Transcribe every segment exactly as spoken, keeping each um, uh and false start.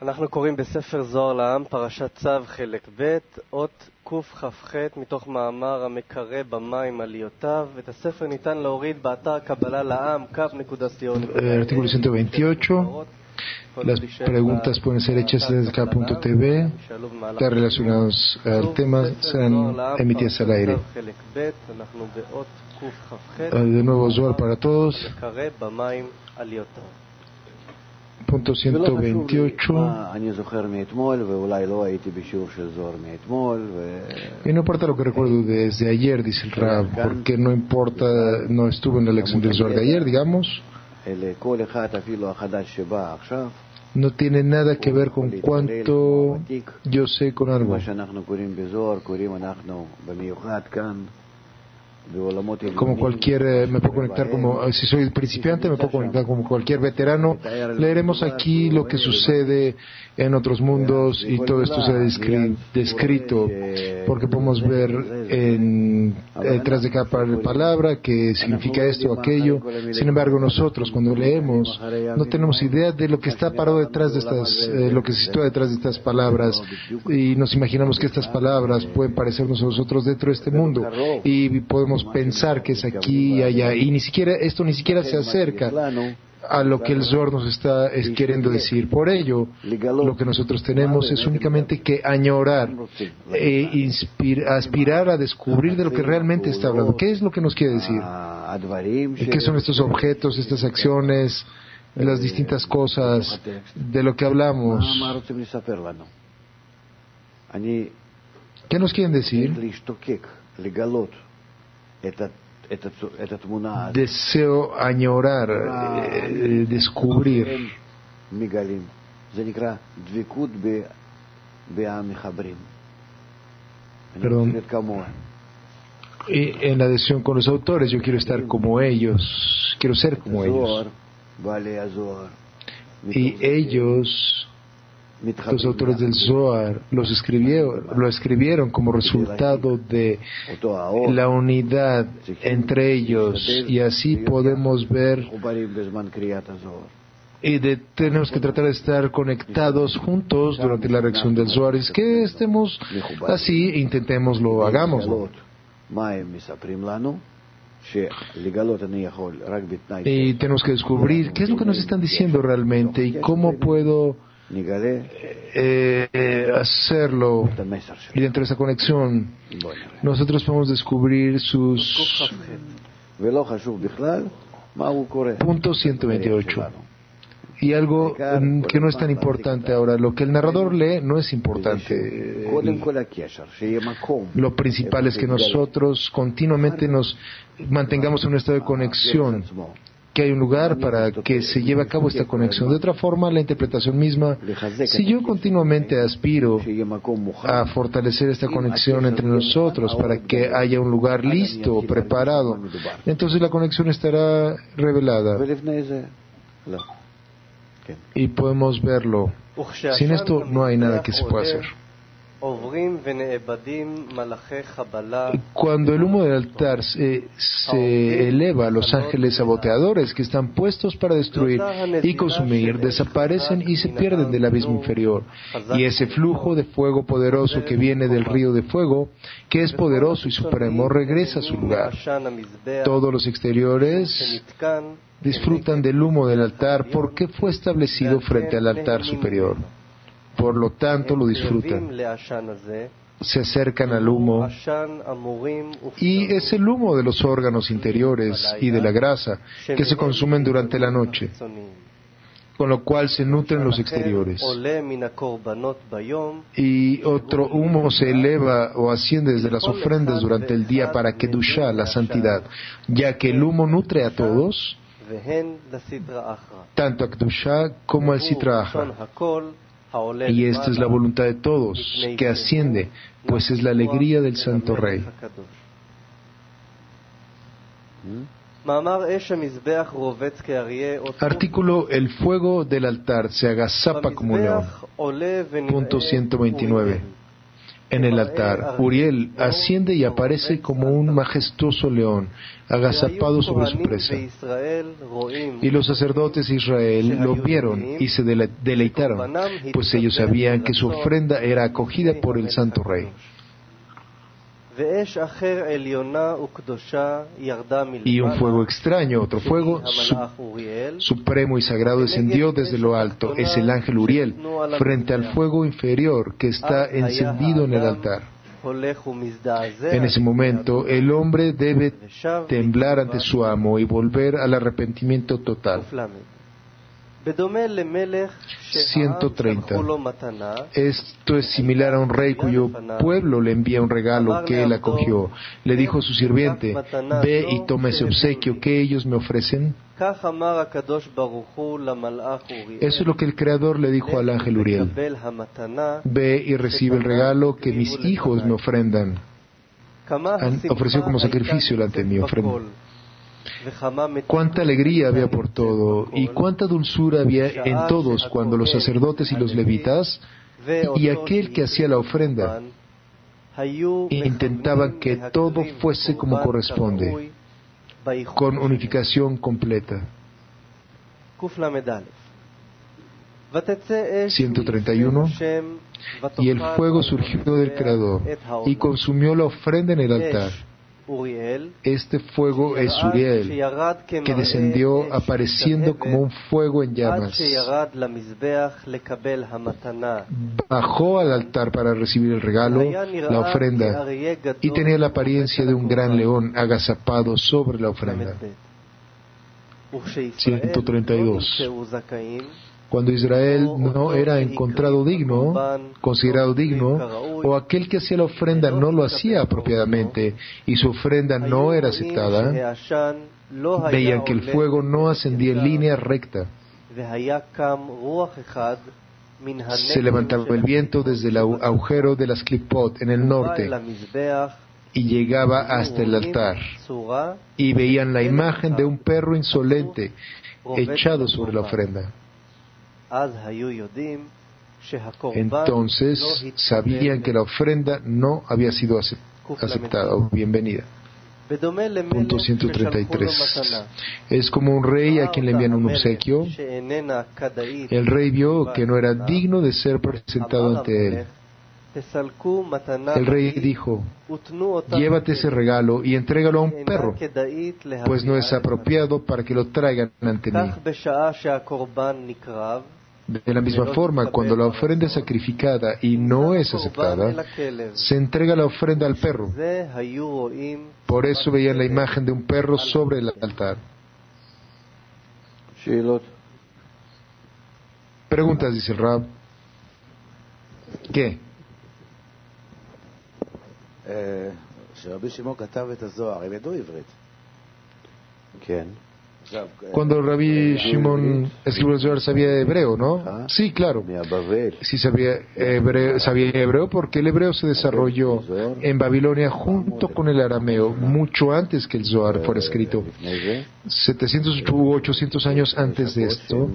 אנחנו קוראים בספר זוהר לעם, פרשת צו, חלק ב', אות קכ"ח, מתוך מאמר המקרא במים עליותיו. את הספר ניתן להוריד באתר קבלה לעם, קו נקודה סיור. Artículo ciento veintiocho. Las preguntas pueden ser hechas desde acá punto t v. Las relacionadas al tema serán emitidas al aire. De nuevo, Zohar para todos. Punto ciento veintiocho. Y no importa lo que recuerdo desde ayer, dice el Rab, porque no importa, no estuve en la lección del Zohar de ayer, digamos. No tiene nada que ver con cuánto yo sé con algo. Como cualquier, me puedo conectar como, si soy principiante me puedo conectar como cualquier veterano. Leeremos aquí lo que sucede en otros mundos y todo esto se ha descri- descrito, porque podemos ver en, detrás de cada palabra que significa esto o aquello. Sin embargo, nosotros cuando leemos no tenemos idea de lo que está parado detrás de estas, eh, lo que se sitúa detrás de estas palabras, y nos imaginamos que estas palabras pueden parecernos a nosotros dentro de este mundo y podemos pensar que es aquí y allá, y ni siquiera esto ni siquiera se acerca a lo que el Zohar nos está es queriendo decir. Por ello, lo que nosotros tenemos es únicamente que añorar e inspir, aspirar a descubrir de lo que realmente está hablando. ¿Qué es lo que nos quiere decir? ¿Qué son estos objetos, estas acciones, las distintas cosas de lo que hablamos? ¿Qué nos quieren decir? Deseo añorar, eh, descubrir. Perdón. Y en la adhesión con los autores, yo quiero estar como ellos, quiero ser como ellos. Y ellos, los autores del Zohar, los escribieron, lo escribieron como resultado de la unidad entre ellos, y así podemos ver, y de, tenemos que tratar de estar conectados juntos durante la lección del Zohar. Es que estemos así, intentémoslo, hagámoslo. Y tenemos que descubrir qué es lo que nos están diciendo realmente y cómo puedo Eh, eh, hacerlo, y dentro de esa conexión nosotros podemos descubrir sus punto ciento veintiocho. Y algo que no es tan importante ahora, lo que el narrador lee no es importante. Lo principal es que nosotros continuamente nos mantengamos en un estado de conexión, que hay un lugar para que se lleve a cabo esta conexión. De otra forma, la interpretación misma, si yo continuamente aspiro a fortalecer esta conexión entre nosotros para que haya un lugar listo, preparado, entonces la conexión estará revelada y podemos verlo. Sin esto no hay nada que se pueda hacer. Cuando el humo del altar se, se eleva, los ángeles saboteadores que están puestos para destruir y consumir desaparecen y se pierden del abismo inferior, y ese flujo de fuego poderoso que viene del río de fuego, que es poderoso y supremo, regresa a su lugar. Todos los exteriores disfrutan del humo del altar porque fue establecido frente al altar superior. Por lo tanto, lo disfrutan. Se acercan al humo, y es el humo de los órganos interiores y de la grasa que se consumen durante la noche, con lo cual se nutren los exteriores. Y otro humo se eleva o asciende desde las ofrendas durante el día para Kedushá, la santidad, ya que el humo nutre a todos, tanto a Kedushá como al Sitra Achra. Y esta es la voluntad de todos, que asciende, pues es la alegría del Santo Rey. Artículo: el fuego del altar se agazapa como león. Punto ciento veintinueve. en el altar. Uriel asciende y aparece como un majestuoso león, agazapado sobre su presa. Y los sacerdotes de Israel lo vieron y se dele- deleitaron, pues ellos sabían que su ofrenda era acogida por el Santo Rey. Y un fuego extraño, otro fuego su- supremo y sagrado descendió desde lo alto. Es el ángel Uriel, frente al fuego inferior que está encendido en el altar. En ese momento, el hombre debe temblar ante su amo y volver al arrepentimiento total. ciento treinta. Esto es similar a un rey cuyo pueblo le envía un regalo que él acogió. Le dijo a su sirviente: ve y toma ese obsequio que ellos me ofrecen. Eso es lo que el Creador le dijo al ángel Uriel: ve y recibe el regalo que mis hijos me ofrendan. Han ofrecido como sacrificio delante de mi ofrenda. Cuánta alegría había por todo, y cuánta dulzura había en todos cuando los sacerdotes y los levitas y aquel que hacía la ofrenda intentaban que todo fuese como corresponde, con unificación completa. ciento treinta y uno. Y el fuego surgió del Creador y consumió la ofrenda en el altar. Este fuego es Uriel, que descendió apareciendo como un fuego en llamas. Bajó al altar para recibir el regalo, la ofrenda, y tenía la apariencia de un gran león agazapado sobre la ofrenda. ciento treinta y dos. Cuando Israel no era encontrado digno, considerado digno, o aquel que hacía la ofrenda no lo hacía apropiadamente y su ofrenda no era aceptada, veían que el fuego no ascendía en línea recta. Se levantaba el viento desde el agujero de las clipot en el norte y llegaba hasta el altar, y veían la imagen de un perro insolente echado sobre la ofrenda. Entonces sabían que la ofrenda no había sido aceptada o bienvenida. Punto ciento treinta y tres. Es como un rey a quien le envían un obsequio. El rey vio que no era digno de ser presentado ante él. El rey dijo: llévate ese regalo y entrégalo a un perro, pues no es apropiado para que lo traigan ante mí. De la misma forma, cuando la ofrenda es sacrificada y no es aceptada, se entrega la ofrenda al perro. Por eso veían la imagen de un perro sobre el altar. Preguntas, dice el Rab. ¿Qué? Cuando Rabbi Shimon escribió el Zohar, sabía hebreo, ¿no? Sí, claro. Sí sabía hebreo, sabía hebreo porque el hebreo se desarrolló en Babilonia junto con el arameo, mucho antes que el Zohar fuera escrito. setecientos u ochocientos años antes de esto.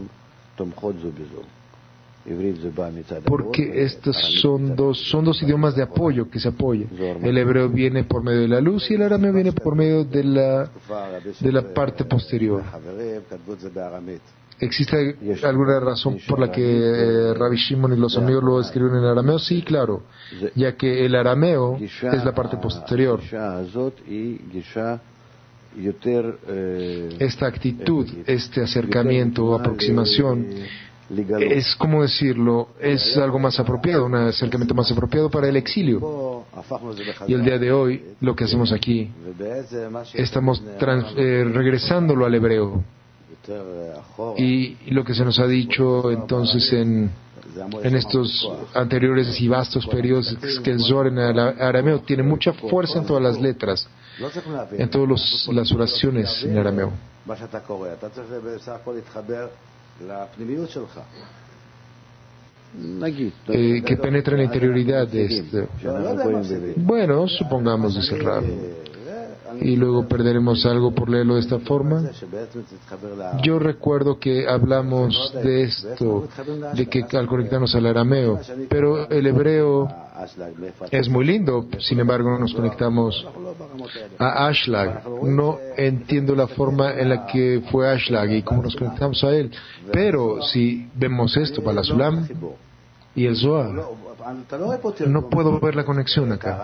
Porque estos son dos, son dos idiomas de apoyo que se apoyan. El hebreo viene por medio de la luz y el arameo viene por medio de la, de la parte posterior. ¿Existe alguna razón por la que eh, Rabbi Shimon y los amigos lo escriben en arameo? Sí, claro, ya que el arameo es la parte posterior. Esta actitud, este acercamiento o aproximación, es como decirlo, es algo más apropiado, un acercamiento más apropiado para el exilio. Y el día de hoy, lo que hacemos aquí, estamos trans, eh, regresándolo al hebreo. Y, y lo que se nos ha dicho entonces en, en estos anteriores y vastos periodos es que el Zohar en el arameo tiene mucha fuerza en todas las letras, en todas las oraciones en arameo. Eh, que penetra en la interioridad de este. Bueno, supongamos, dice el Rab. y luego perderemos algo por leerlo de esta forma. Yo recuerdo que hablamos de esto, de que al conectarnos al arameo, pero el hebreo es muy lindo, sin embargo nos conectamos a Ashlag. No entiendo la forma en la que fue Ashlag y cómo nos conectamos a él, pero si vemos esto para la Sulam y el Zohar, no puedo ver la conexión acá.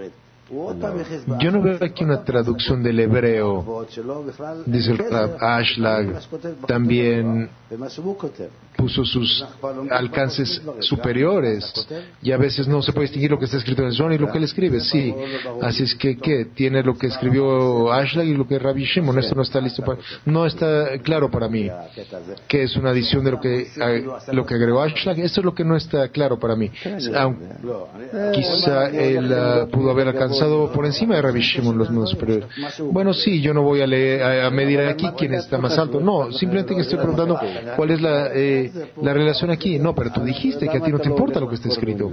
Yo no veo aquí una traducción del hebreo. Dice el Rab, Ashlag también puso sus alcances superiores y a veces no se puede distinguir lo que está escrito en el Zohar y lo que él escribe, sí. Así es que, ¿qué? Tiene lo que escribió Ashlag y lo que Rabbi Shimon. Esto no está listo para... No está claro para mí que es una adición de lo que, lo que agregó Ashlag. Esto es lo que no está claro para mí. Aunque, quizá él uh, pudo haber alcanzado por encima de Rabbi Shimon los mundos superiores. Bueno, sí, yo no voy a, leer, a, a medir aquí quién está más alto. No, simplemente que estoy preguntando cuál es la... Eh, la relación aquí. No, pero tú dijiste que a ti no te importa lo que está escrito.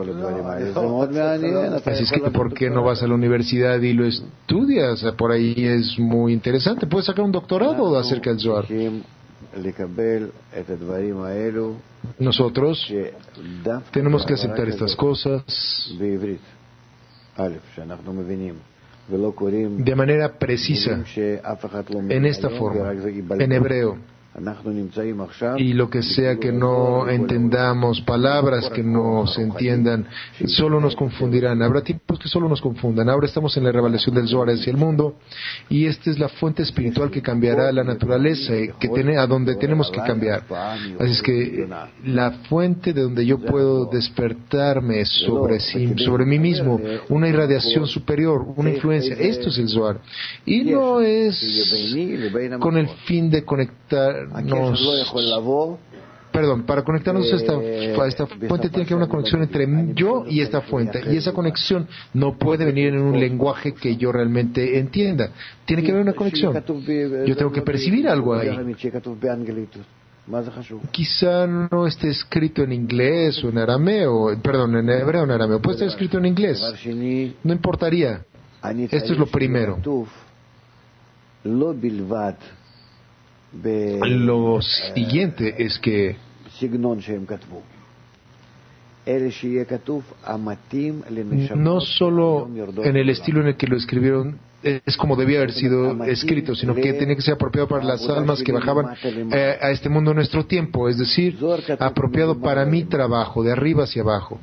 Así es que ¿por qué no vas a la universidad y lo estudias? Por ahí es muy interesante. Puedes sacar un doctorado acerca del Zohar. Nosotros tenemos que aceptar estas cosas de manera precisa, en esta forma, en hebreo. Y lo que sea que no entendamos, palabras que no se entiendan, solo nos confundirán. Habrá tiempos que solo nos confundan. Ahora estamos en la revelación del Zohar hacia el mundo, y esta es la fuente espiritual que cambiará la naturaleza, que tiene, a donde tenemos que cambiar. Así es que la fuente de donde yo puedo despertarme sobre, sí, sobre mí mismo, una irradiación superior, una influencia, esto es el Zohar. Y no es con el fin de conectar Nos, perdón, para conectarnos a esta, a esta fuente tiene que haber una conexión entre yo y esta fuente, y esa conexión no puede venir en un lenguaje que yo realmente entienda. Tiene que haber una conexión. Yo tengo que percibir algo ahí. Quizá no esté escrito en inglés o en arameo, perdón, en hebreo o en arameo, puede estar escrito en inglés, no importaría. Esto es lo primero. Lo siguiente es que no solo en el estilo en el que lo escribieron es como debía haber sido escrito, sino que tiene que ser apropiado para las almas que bajaban eh, a este mundo en nuestro tiempo, es decir, apropiado para mi trabajo, de arriba hacia abajo.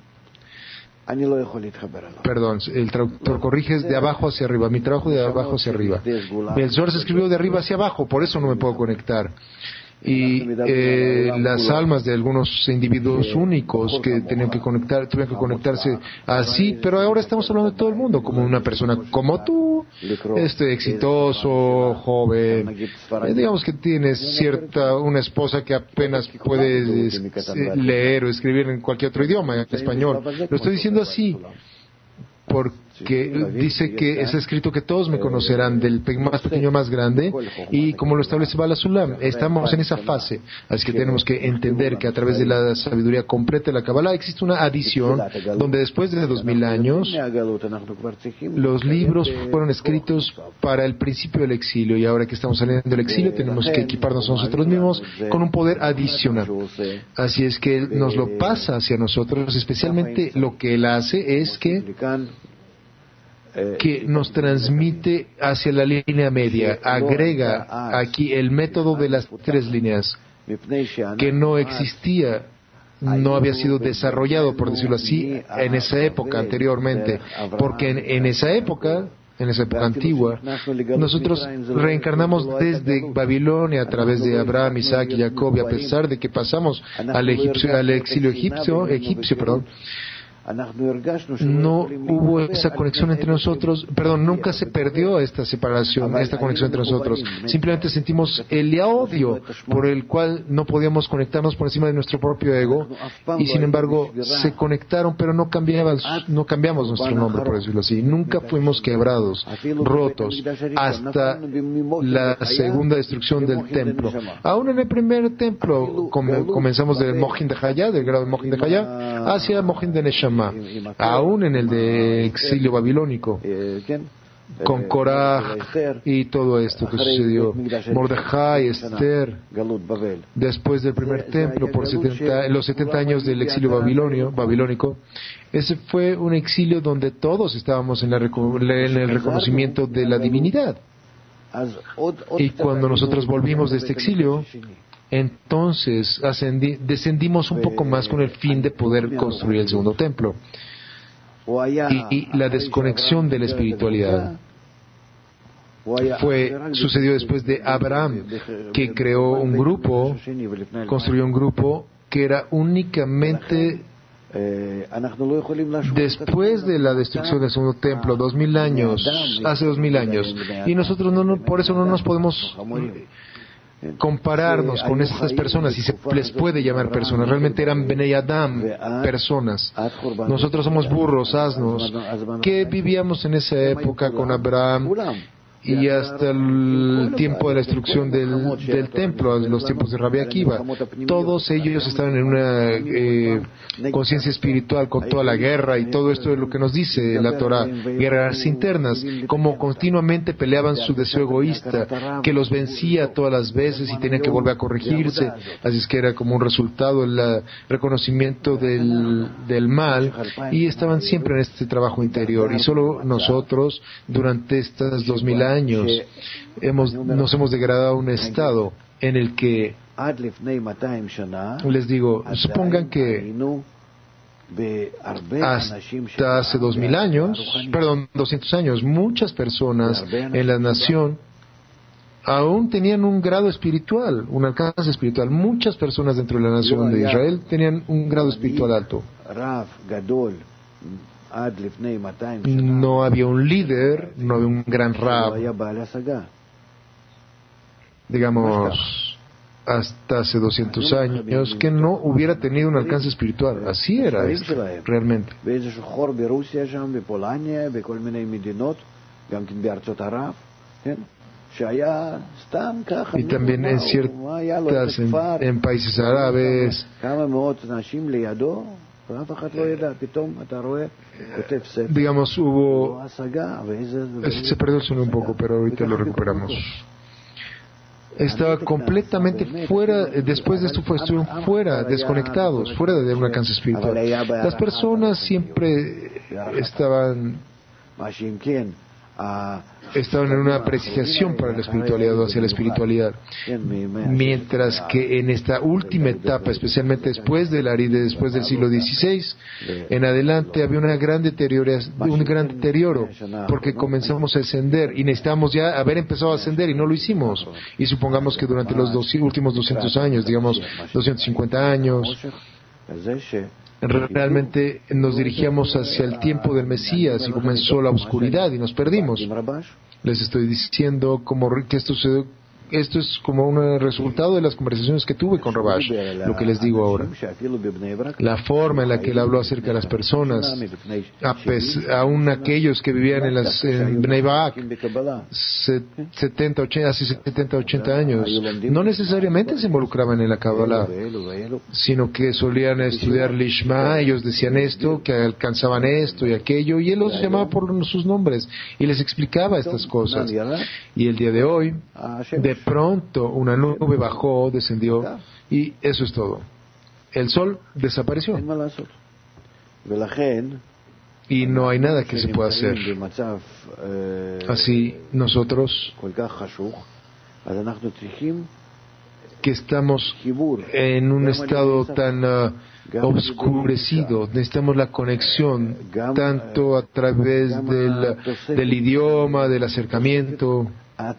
Perdón, el traductor corrige, es de abajo hacia arriba. Mi trabajo de abajo hacia arriba. El Zohar se escribió de arriba hacia abajo, por eso no me puedo conectar. Y eh, las almas de algunos individuos únicos que tenían que conectar, tuvieron que conectarse así, pero ahora estamos hablando de todo el mundo, como una persona como tú, este exitoso, joven, eh, digamos que tienes cierta, una esposa que apenas puede eh, leer o escribir en cualquier otro idioma, en español. Lo estoy diciendo así porque dice que es escrito que todos me conocerán, del más pequeño más grande, y como lo establece Bala Sulam, estamos en esa fase. Así que tenemos que entender que a través de la sabiduría completa de la Kabbalah existe una adición donde después de dos mil años los libros fueron escritos para el principio del exilio, y ahora que estamos saliendo del exilio tenemos que equiparnos a nosotros mismos con un poder adicional. Así es que Él nos lo pasa hacia nosotros, especialmente lo que Él hace es que que nos transmite hacia la línea media, agrega aquí el método de las tres líneas que no existía, no había sido desarrollado, por decirlo así, en esa época anteriormente, porque en, en esa época, en esa época antigua, nosotros reencarnamos desde Babilonia a través de Abraham, Isaac y Jacob, y a pesar de que pasamos al, egipcio, al exilio egipcio, egipcio perdón, no hubo esa conexión entre nosotros, perdón, nunca se perdió esta separación, esta conexión entre nosotros. Simplemente sentimos el odio por el cual no podíamos conectarnos por encima de nuestro propio ego, y sin embargo se conectaron, pero no cambiaban, no cambiamos nuestro nombre, por decirlo así. Nunca fuimos quebrados, rotos, hasta la segunda destrucción del templo. Aún en el primer templo comenzamos del Mohin de Hayá, del grado de Mohin de Hayá, hacia Mohin de Neshama. Aún en el de exilio babilónico, con Korah y todo esto que sucedió. Mordejai, Esther, después del primer templo, por setenta, los setenta años del exilio babilonio, babilónico. Ese fue un exilio donde todos estábamos en, la, en el reconocimiento de la divinidad. Y cuando nosotros volvimos de este exilio, entonces ascendí, descendimos un poco más con el fin de poder construir el segundo templo. Y, y la desconexión de la espiritualidad fue sucedió después de Abraham, que creó un grupo, construyó un grupo que era únicamente después de la destrucción del segundo templo, dos mil años, hace dos mil años, y nosotros no, no, por eso no nos podemos compararnos con estas personas, si se les puede llamar personas. Realmente eran Benei Adam, personas. Nosotros somos burros, asnos, que vivíamos en esa época con Abraham y hasta el tiempo de la destrucción del, del templo, los tiempos de Rabbi Akiva. Todos ellos estaban en una eh, conciencia espiritual con toda la guerra, y todo esto es lo que nos dice la Torah, guerras internas, como continuamente peleaban su deseo egoísta, que los vencía todas las veces y tenían que volver a corregirse. Así es que era como un resultado el reconocimiento del, del mal, y estaban siempre en este trabajo interior. Y solo nosotros, durante estas dos mil años, hemos, nos hemos degradado a un estado en el que, les digo, supongan que hasta hace dos mil años, perdón, doscientos años, muchas personas en la nación aún tenían un grado espiritual, un alcance espiritual. Muchas personas dentro de la nación de Israel tenían un grado espiritual alto. No había un líder, no había un gran rab, digamos, hasta hace doscientos años, que no hubiera tenido un alcance espiritual. Así era esto, realmente. Y también en ciertas, en, en países árabes, digamos, hubo, se perdió el sonido un poco, pero ahorita lo recuperamos. Estaba completamente fuera, después de esto fue, estuvieron fuera, desconectados, fuera de un alcance espiritual. Las personas siempre estaban estaban en una apreciación para la espiritualidad o hacia la espiritualidad, mientras que en esta última etapa, especialmente después del Aride, después del siglo dieciséis en adelante, había una gran un gran deterioro, porque comenzamos a ascender y necesitamos ya haber empezado a ascender y no lo hicimos. Y supongamos que durante los dos, últimos doscientos años, digamos doscientos cincuenta años, realmente nos dirigíamos hacia el tiempo del Mesías y comenzó la oscuridad y nos perdimos. Les estoy diciendo como que esto se, esto es como un resultado de las conversaciones que tuve con Rabash, lo que les digo ahora. La forma en la que él habló acerca de las personas, aún aquellos que vivían en, las, en Bnei Brak, setenta, ochenta, hace setenta, ochenta años, no necesariamente se involucraban en la Kabbalah, sino que solían estudiar Lishma. Ellos decían esto, que alcanzaban esto y aquello, y él los llamaba por sus nombres y les explicaba estas cosas. Y el día de hoy, de pronto una nube bajó, descendió, y eso es todo. El sol desapareció y no hay nada que se pueda hacer. Así nosotros, que estamos en un estado tan uh, obscurecido, necesitamos la conexión tanto a través del, del idioma, del acercamiento,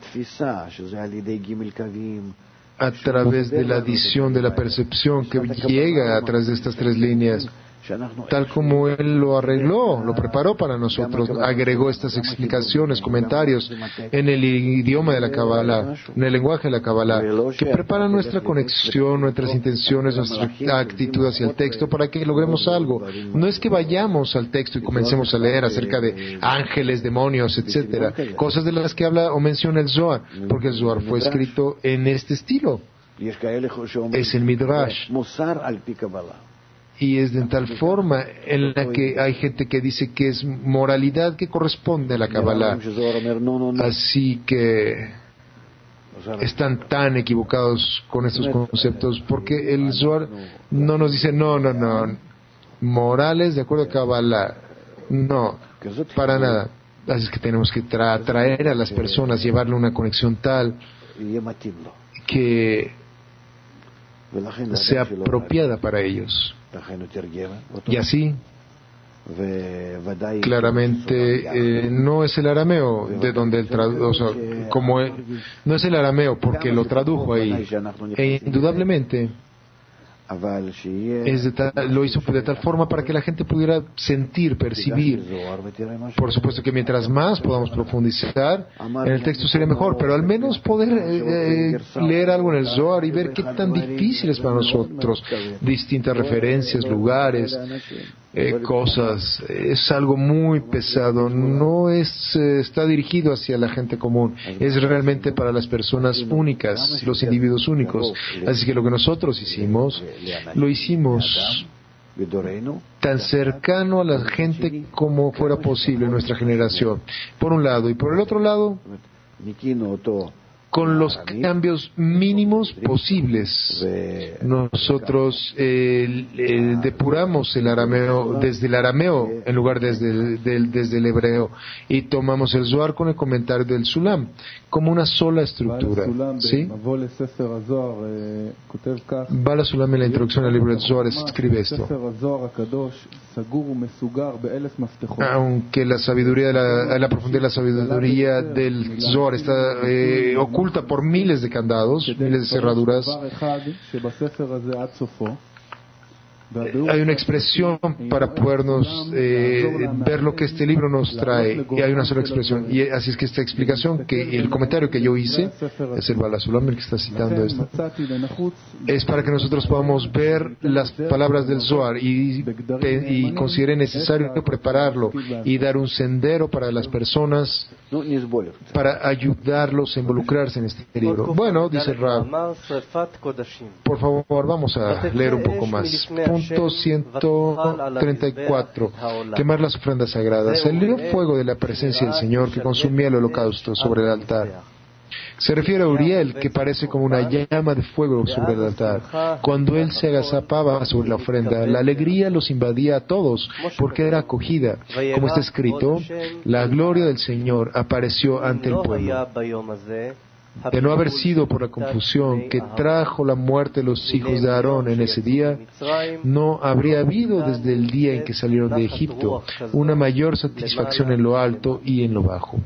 a través de la adición de la percepción que llega a través de estas tres líneas, tal como él lo arregló, lo preparó para nosotros, agregó estas explicaciones, comentarios en el idioma de la Kabbalah, en el lenguaje de la Kabbalah, que prepara nuestra conexión, nuestras intenciones, nuestra actitud hacia el texto para que logremos algo. No es que vayamos al texto y comencemos a leer acerca de ángeles, demonios, etcétera, cosas de las que habla o menciona el Zohar, porque el Zohar fue escrito en este estilo. Es el Midrash. y es de tal forma en la que hay gente que dice que es moralidad que corresponde a la Kabbalah. Así que están tan equivocados con estos conceptos, porque el Zohar no nos dice no, no, no, morales de acuerdo a Kabbalah, no, para nada. Así es que tenemos que tra atraer a las personas, llevarle una conexión tal que sea apropiada para ellos. Y así, claramente, eh, no es el arameo de donde él tradujo, o sea, como él, no es el arameo porque lo tradujo ahí. E indudablemente, es de tal, lo hizo de tal forma para que la gente pudiera sentir, percibir. Por supuesto que mientras más podamos profundizar en el texto sería mejor, pero al menos poder eh, eh, leer algo en el Zohar y ver qué tan difícil es para nosotros, distintas referencias, lugares, eh, cosas. Es algo muy pesado, no es eh, está dirigido hacia la gente común, es realmente para las personas únicas, los individuos únicos. Así que lo que nosotros hicimos lo hicimos tan cercano a la gente como fuera posible en nuestra generación, por un lado, y por el otro lado, con los cambios mínimos posibles. Nosotros eh, eh, depuramos el arameo desde el arameo en lugar desde el, del, desde el hebreo, y tomamos el Zohar con el comentario del Sulam como una sola estructura. ¿Sí? Bala Sulam en la introducción al libro del Zohar escribe esto: aunque la sabiduría de la, la profundidad de la sabiduría del Zohar está eh, oculta por miles de candados, miles de cerraduras, hay una expresión para podernos eh, ver lo que este libro nos trae, y hay una sola expresión, y así es que esta explicación, que el comentario que yo hice, es el Bala Sulam el que está citando esto, es para que nosotros podamos ver las palabras del Zohar y, te, y considere necesario prepararlo y dar un sendero para las personas, para ayudarlos a involucrarse en este libro. Bueno, dice Rab, por favor, vamos a leer un poco más. Punto ciento treinta y cuatro. Quemar las ofrendas sagradas. El fuego de la presencia del Señor que consumía el holocausto sobre el altar. Se refiere a Uriel, que parece como una llama de fuego sobre el altar. Cuando él se agazapaba sobre la ofrenda, la alegría los invadía a todos, porque era acogida. Como está escrito, la gloria del Señor apareció ante el pueblo. De no haber sido por la confusión que trajo la muerte de los hijos de Aarón en ese día, no habría habido desde el día en que salieron de Egipto una mayor satisfacción en lo alto y en lo bajo.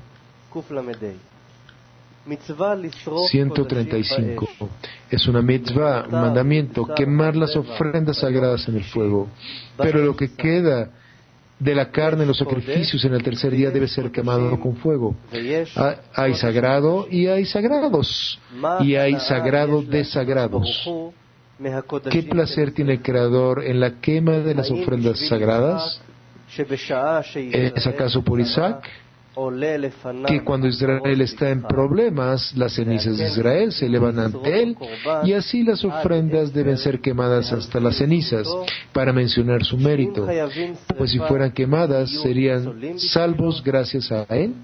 ciento treinta y cinco. Es una mitzvah, un mandamiento, quemar las ofrendas sagradas en el fuego. Pero lo que queda de la carne en los sacrificios en el tercer día debe ser quemado con fuego. Hay sagrado y hay sagrados, y hay sagrado de sagrados. ¿Qué placer tiene el Creador en la quema de las ofrendas sagradas? ¿Es acaso por Isaac? Que cuando Israel está en problemas, las cenizas de Israel se elevan ante él, y así las ofrendas deben ser quemadas hasta las cenizas, para mencionar su mérito, pues si fueran quemadas serían salvos gracias a él.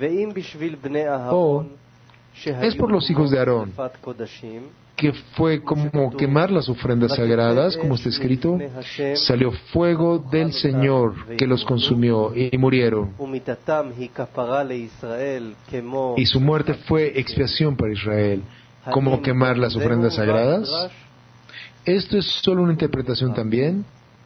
O es por los hijos de Aarón, que fue como quemar las ofrendas sagradas, como está escrito, salió fuego del Señor que los consumió y murieron. Y su muerte fue expiación para Israel. ¿Cómo quemar las ofrendas sagradas? Esto es solo una interpretación también.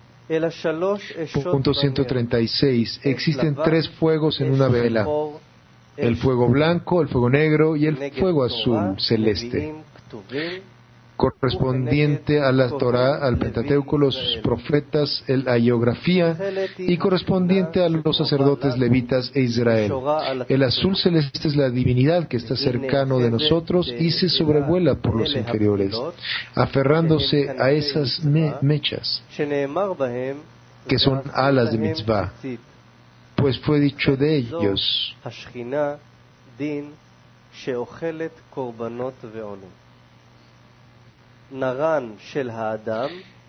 Punto ciento treinta y seis. Existen tres fuegos en una vela: el fuego blanco, el fuego negro y el fuego azul celeste, correspondiente a la Torah, al Pentateuco, los profetas, la hagiografía, y correspondiente a los sacerdotes levitas e Israel. El azul celeste es la divinidad que está cercano de nosotros y se sobrevuela por los inferiores, aferrándose a esas me mechas, que son alas de mitzvah, pues fue dicho de ellos: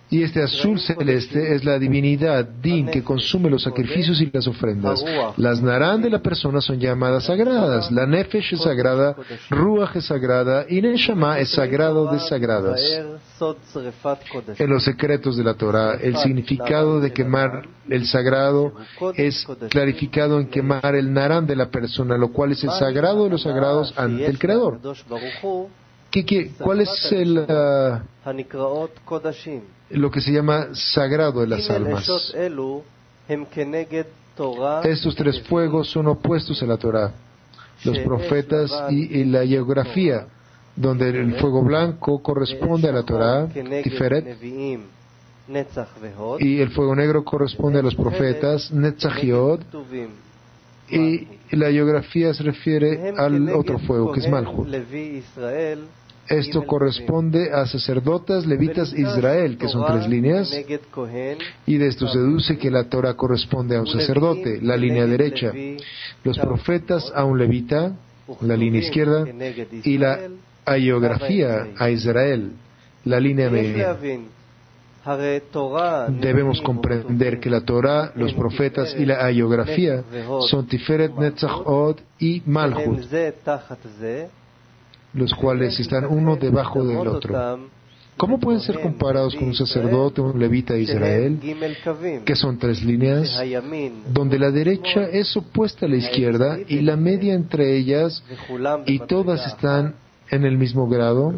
Y este azul celeste es la divinidad, Din, que consume los sacrificios y las ofrendas. Las Naran de la persona son llamadas sagradas. La Nefesh es sagrada, Ruach es sagrada y Neshama es sagrado de sagradas. En los secretos de la Torah, el significado de quemar el sagrado es clarificado en quemar el Naran de la persona, lo cual es el sagrado de los sagrados ante el Creador. ¿Qué, qué, ¿Cuál es el, uh, lo que se llama sagrado de las almas? Estos tres fuegos son opuestos a la Torah, los profetas y, y la geografía, donde el fuego blanco corresponde a la Torah, Tiferet, y el fuego negro corresponde a los profetas, Netzach y Od, y la geografía se refiere al otro fuego, que es Malchut. Esto corresponde a sacerdotes, levitas e Israel, que son tres líneas, y de esto se deduce que la Torah corresponde a un sacerdote, la línea derecha, los profetas a un levita, la línea izquierda, y la geografía a Israel, la línea media. Debemos comprender que la Torah, los profetas y la geografía son Tiferet, Netzach, Od y Malchut, los cuales están uno debajo del otro. ¿Cómo pueden ser comparados con un sacerdote, un levita de Israel, que son tres líneas, donde la derecha es opuesta a la izquierda y la media entre ellas, y todas están en el mismo grado?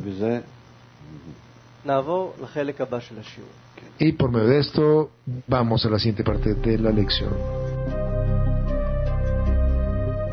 Y por medio de esto, vamos a la siguiente parte de la lección.